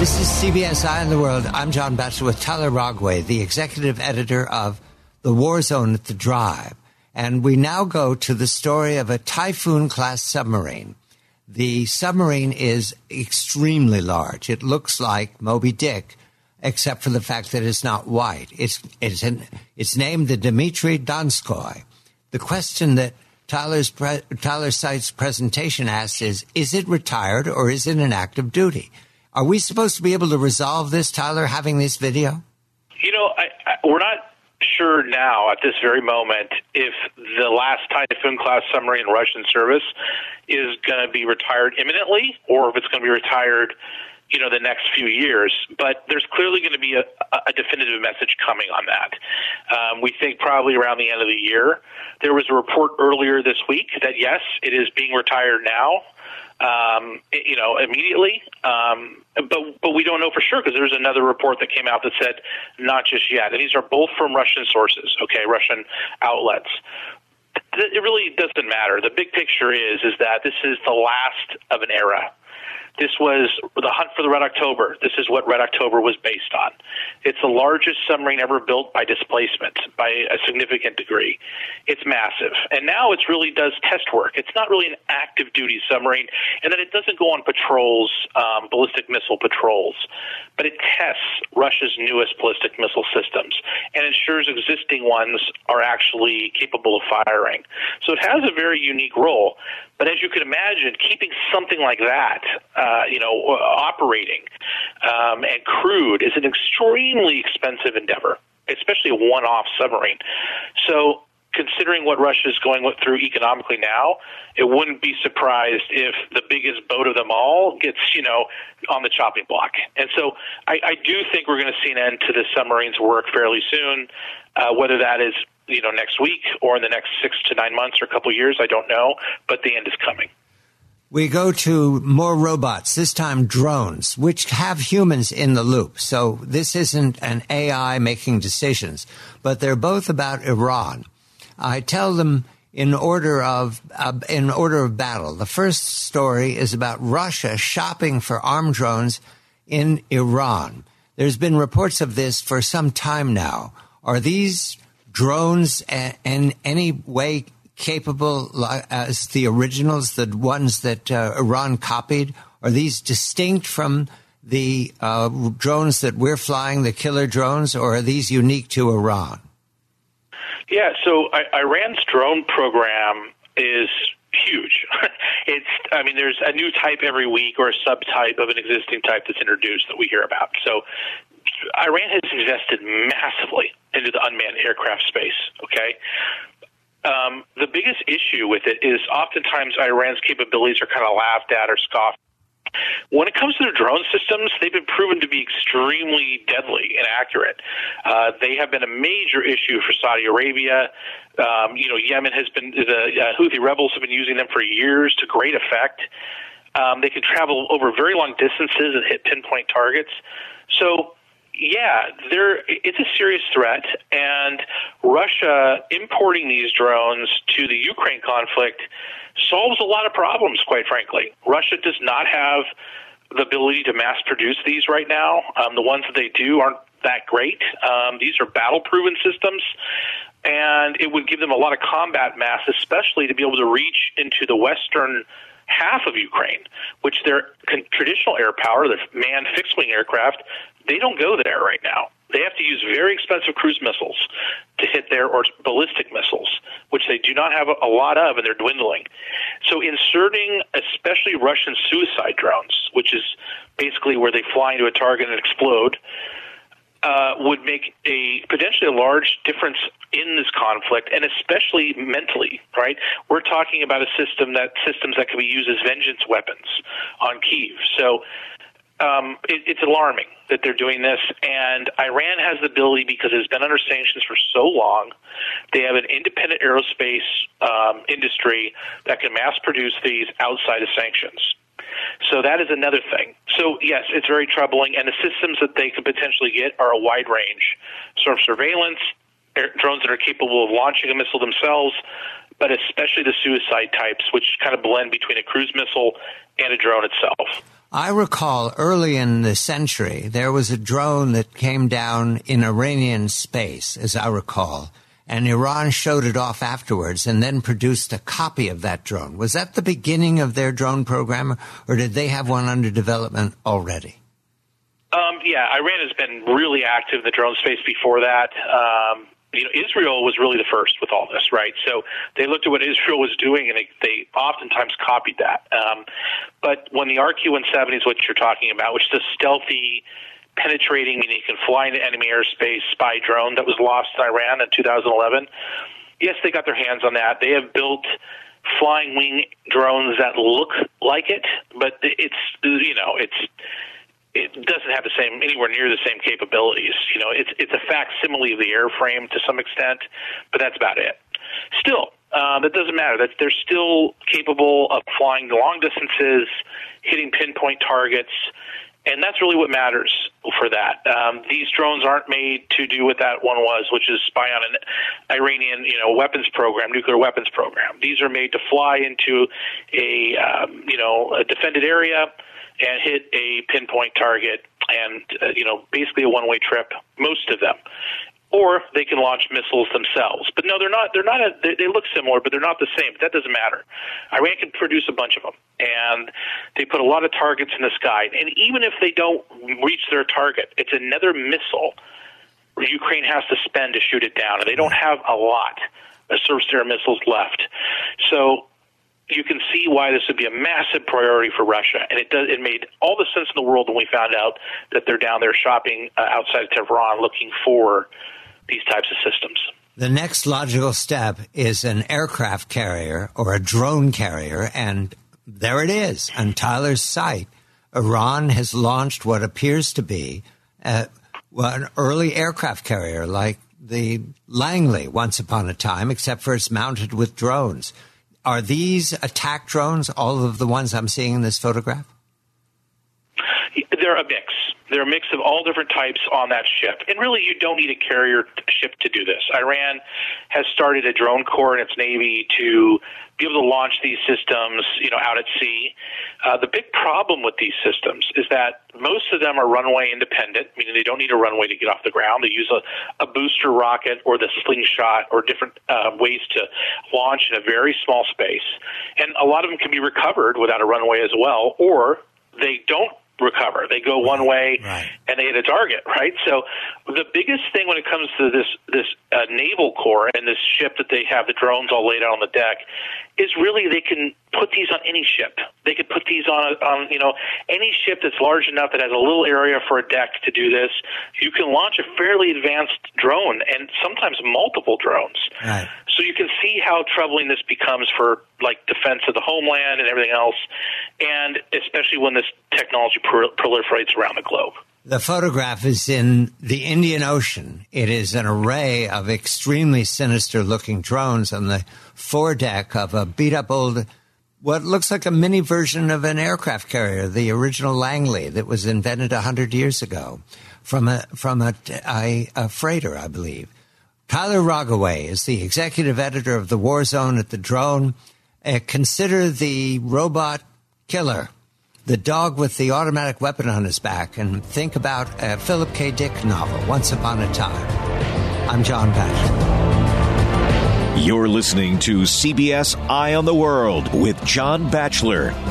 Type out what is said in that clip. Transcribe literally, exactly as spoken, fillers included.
This is C B S Eye on the World. I'm John Batchelor with Tyler Rogway, the executive editor of The War Zone at the Drive. And we now go to the story of a Typhoon-class submarine. The submarine is extremely large. It looks like Moby Dick, except for the fact that it's not white. It's, it's, an, it's named the Dmitry Donskoy. The question that Tyler's pre, Tyler Seitz presentation asks is, is it retired or is it in active duty? Are we supposed to be able to resolve this, Tyler, having this video? You know, I, I, we're not sure now at this very moment if the last Typhoon-class submarine in Russian service is going to be retired imminently or if it's going to be retired, you know, the next few years. But there's clearly going to be a, a definitive message coming on that. Um, we think probably around the end of the year. There was a report earlier this week that, yes, it is being retired now. Um, you know, immediately, um, but but we don't know for sure because there's another report that came out that said not just yet. And these are both from Russian sources, okay, Russian outlets. It really doesn't matter. The big picture is is that this is the last of an era. This was the hunt for the Red October. This is what Red October was based on. It's the largest submarine ever built by displacement, by a significant degree. It's massive. And now it really does test work. It's not really an active duty submarine, and that it doesn't go on patrols, um, ballistic missile patrols, but it tests Russia's newest ballistic missile systems and ensures existing ones are actually capable of firing. So it has a very unique role. But as you can imagine, keeping something like that, uh, you know, operating um, and crewed is an extremely expensive endeavor, especially a one-off submarine. So considering what Russia is going through economically now, it wouldn't be surprised if the biggest boat of them all gets, you know, on the chopping block. And so I, I do think we're going to see an end to the submarine's work fairly soon, uh, whether that is you know, next week or in the next six to nine months or a couple of years, I don't know, but the end is coming. We go to more robots, this time drones, which have humans in the loop. So this isn't an A I making decisions, but they're both about Iran. I tell them in order of uh, in order of battle. The first story is about Russia shopping for armed drones in Iran. There's been reports of this for some time now. Are these drones in any way capable as the originals, the ones that uh, Iran copied? Are these distinct from the uh, drones that we're flying, the killer drones, or are these unique to Iran? Yeah, so I- Iran's drone program is huge. It's, I mean, there's a new type every week or a subtype of an existing type that's introduced that we hear about. So Iran has invested massively into the unmanned aircraft space, okay? Um, the biggest issue with it is oftentimes Iran's capabilities are kind of laughed at or scoffed. When it comes to the drone systems, they've been proven to be extremely deadly and accurate. Uh, they have been a major issue for Saudi Arabia. Um, you know, Yemen has been, the uh, Houthi rebels have been using them for years to great effect. Um, they can travel over very long distances and hit pinpoint targets. So, yeah, there it's a serious threat, and Russia importing these drones to the Ukraine conflict solves a lot of problems, quite frankly. Russia does not have the ability to mass produce these right now. Um, the ones that they do aren't that great. Um, these are battle-proven systems, and it would give them a lot of combat mass, especially to be able to reach into the western half of Ukraine, which their traditional air power, the manned fixed-wing aircraft, they don't go there right now. They have to use very expensive cruise missiles to hit there, or ballistic missiles, which they do not have a lot of, and they're dwindling. So inserting especially Russian suicide drones, which is basically where they fly into a target and explode, uh, would make a potentially a large difference in this conflict, and especially mentally, right? We're talking about a system that systems that can be used as vengeance weapons on Kyiv. So Um, it, it's alarming that they're doing this, and Iran has the ability, because it's been under sanctions for so long. They have an independent aerospace um, industry that can mass produce these outside of sanctions. So that is another thing. So, yes, it's very troubling, and the systems that they could potentially get are a wide range. Sort of surveillance, air, drones that are capable of launching a missile themselves, but especially the suicide types, which kind of blend between a cruise missile and a drone itself. I recall early in the century, there was a drone that came down in Iranian space, as I recall, and Iran showed it off afterwards and then produced a copy of that drone. Was that the beginning of their drone program, or did they have one under development already? Um, yeah, Iran has been really active in the drone space before that. Um, you know, Israel was really the first with all this, right? So they looked at what Israel was doing, and they, they oftentimes copied that. Um, but when the R Q one seventy is what you're talking about, which is a stealthy, penetrating, meaning you can fly into enemy airspace spy drone that was lost in Iran in two thousand eleven, yes, they got their hands on that. They have built flying wing drones that look like it, but it's, you know, it's... it doesn't have the same, anywhere near the same capabilities. You know, it's it's a facsimile of the airframe to some extent, but that's about it. Still, uh, that doesn't matter. That they're still capable of flying long distances, hitting pinpoint targets, and that's really what matters for that. Um, these drones aren't made to do what that one was, which is spy on an Iranian, you know, weapons program, nuclear weapons program. These are made to fly into a, um, you know, a defended area and hit a pinpoint target, and uh, you know, basically a one-way trip, most of them. Or they can launch missiles themselves. But no, they're not. They're not. A, they, they look similar, but they're not the same. But that doesn't matter. Iran can produce a bunch of them, and they put a lot of targets in the sky. And even if they don't reach their target, it's another missile Ukraine has to spend to shoot it down, and they don't have a lot of surface-to-air missiles left. So you can see why this would be a massive priority for Russia, and it does. It made all the sense in the world when we found out that they're down there shopping uh, outside of Tehran, looking for these types of systems. The next logical step is an aircraft carrier or a drone carrier, and there it is on Tyler's site. Iran has launched what appears to be uh, well, an early aircraft carrier like the Langley once upon a time, except for it's mounted with drones. Are these attack drones, all of the ones I'm seeing in this photograph? They're a mix. They're a mix of all different types on that ship. And really, you don't need a carrier ship to do this. Iran has started a drone corps in its Navy to be able to launch these systems, you know, out at sea. Uh, the big problem with these systems is that most of them are runway independent, meaning they don't need a runway to get off the ground. They use a, a booster rocket or the slingshot or different uh, ways to launch in a very small space. And a lot of them can be recovered without a runway as well, or they don't recover. They go one way right. and they hit a target, right? So the biggest thing when it comes to this this uh, naval corps and this ship that they have the drones all laid out on the deck is really they can put these on any ship. They could put these on, on you know, any ship that's large enough that has a little area for a deck to do this. You can launch a fairly advanced drone and sometimes multiple drones. Right. So you can see how troubling this becomes for, like, defense of the homeland and everything else, and especially when this technology pro- proliferates around the globe. The photograph is in the Indian Ocean. It is an array of extremely sinister-looking drones on the foredeck of a beat-up old, what looks like a mini version of an aircraft carrier, the original Langley that was invented one hundred years ago from a from a, a, a freighter, I believe. Tyler Rogoway is the executive editor of The War Zone at The Drone. Uh, consider the robot killer, the dog with the automatic weapon on his back, and think about a Philip K. Dick novel, Once Upon a Time. I'm John Batchelor. You're listening to C B S Eye on the World with John Batchelor.